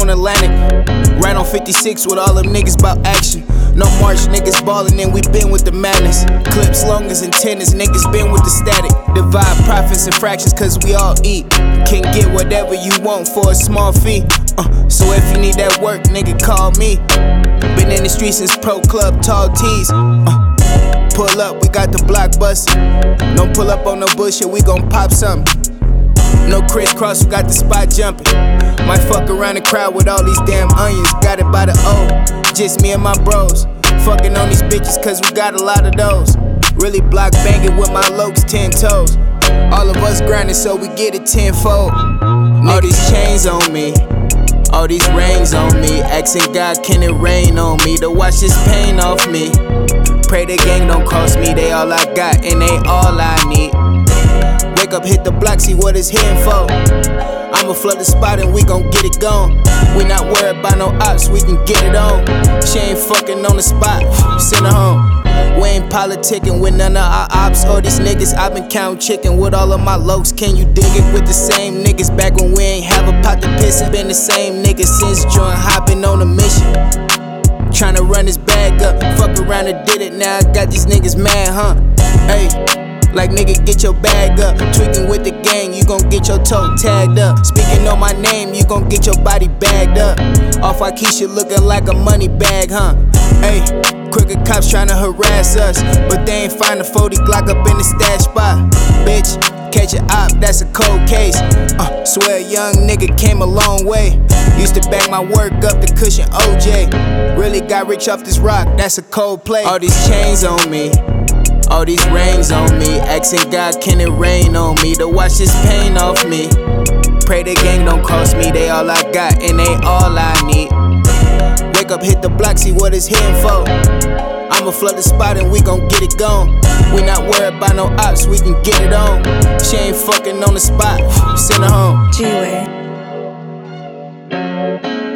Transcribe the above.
on Atlantic. Right on 56 with all them niggas bout action. No March, niggas ballin' and we been with the madness. Clips long as antennas, niggas been with the static. Divide profits and fractions cause we all eat. Can get whatever you want for a small fee. So if you need that work, nigga, call me. Been in the streets since Pro Club, tall tees. Pull up, we got the block bustin'. Don't pull up on no bullshit, we gon' pop something. No crisscross, we got the spot jumping. Might fuck around the crowd with all these damn onions. Got it by the O, just me and my bros. Fucking on these bitches cause we got a lot of those. Really block banging with my lokes 10 toes. All of us grinding so we get it tenfold. All these chains on me, all these rings on me. Asking God, can it rain on me to wash this pain off me? Pray the gang don't cost me, they all I got and they all I need. Wake up, hit the block, see what it's hitting for. I'ma flood the spot and we gon' get it gone. We not worried about no ops, we can get it on. She ain't fucking on the spot, send her home. We ain't politicking with none of our ops or these niggas. I been counting chicken with all of my lokes. Can you dig it with the same niggas back when we ain't have a pot to piss? It been the same niggas since joint hopping on a mission. Tryna run this bag up, fuck around and did it. Now I got these niggas mad, huh? Hey, like nigga, get your bag up. Tweaking with the gang, you gon' get your toe tagged up. Speaking on my name, you gon' get your body bagged up. Off Keisha looking like a money bag, huh? Hey, crooked cops tryna harass us, but they ain't find a 40 Glock up in the stash spot. Bitch, catch a op, that's a cold case. Swear a young nigga came a long way. Used to bag my work up to cushion OJ. Really got rich off this rock, that's a cold play. All these chains on me, all these rings on me. Asking God, can it rain on me to wash this pain off me? Pray the gang don't cost me, they all I got and they all I need. Wake up, hit the block, see what it's hitting for. I'ma flood the spot and we gon' get it gone. We not worried about no ops, we can get it on. She ain't fucking on the spot, send her home. G-Way.